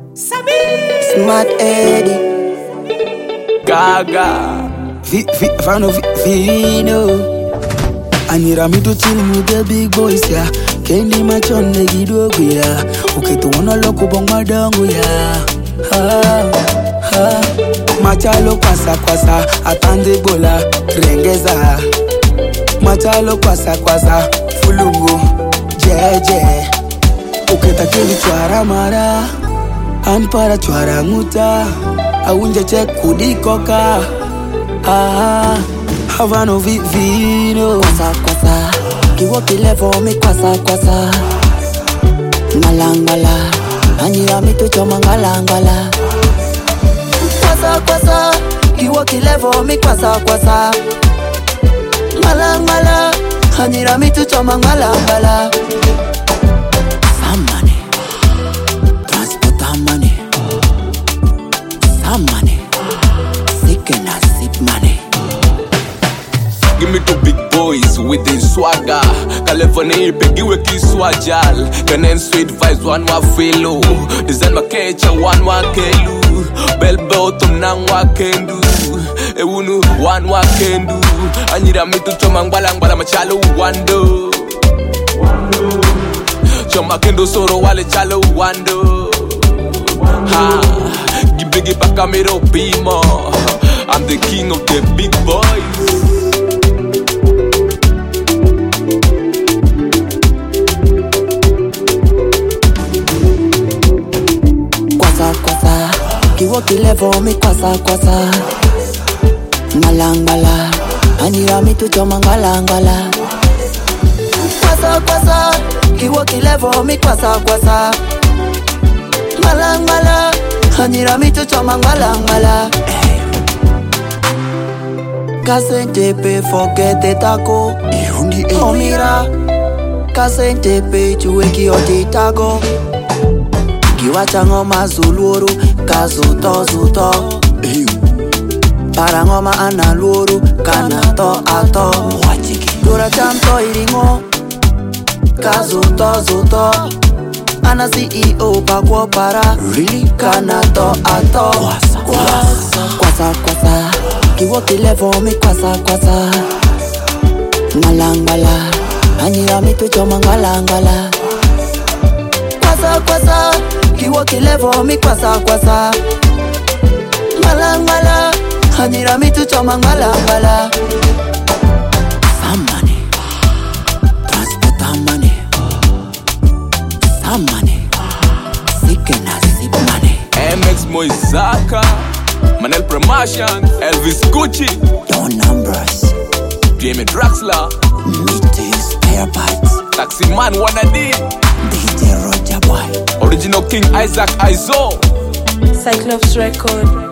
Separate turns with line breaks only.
Smart Eddie
Gaga
Vino I need a me to chill with the big boys, yeah. Kendi machon negi dogo, yeah. Uketu wana loko bong madango, yeah. Machalo kwasa, atande bola, rengeza. Machalo kwasa, fulungu, jeje. Uketa keli chwara mara, anpara chwara nguta. Aunje check kudikoka, Havano vino
Kwasa, kiwo kilevo mi kwasa Ngalangala, anyira mi tuchoma ngalangala Kwasa, kiwo kilevo mi kwasa Ngalangala, anyira mi tuchoma ngalangala Some money, transport money Some money, sick and a sip money
Give me two big boys with the swagger. California pegiwe kiswajal. Kenen sweet vibes one wa filo. Design makecha one wa kelu. Bell bottom nang wa kendu. Ewunu one wa kendu. Anyira mitu choma ngbalangala machalo wando. Choma kendo soro wale chalo wando. Ha, gibigi pakamero bimo. I'm the king of the big boys.
Kwasa, kiwo kilevo mi kwasa Ngalangala, anyira mi tuchoma ngalangala Kwasa, kiwo kilevo mi kwasa Ngalangala, anyira mi tuchoma ngalangala Kasente pe forget the taco Omira, kasente pe chueki oti tago Kiwacha ngoma zuluru, kazuto Para ngoma analuru, kanato ato Dura chanto iringo, kazuto Ana CEO pakwo para, kanato ato Kwasa, kiwo kilevo mi kwasa Ngalangala, anyira mi tuchoma ngalangala Kwasa, kiwo kilevo mi kwasa Ngalangala, anyira mi tuchoma ngalangala Some money, transport money Some money, sick and a sip money
MX Moizaka, Manel Promotion, Elvis Gucci,
Don Numbers,
Jamie Draxler,
need to use spare parts
Taxi Man Wanadi,
DJ Roger Boy
Original King Isaac Izo,
Cyclops Record.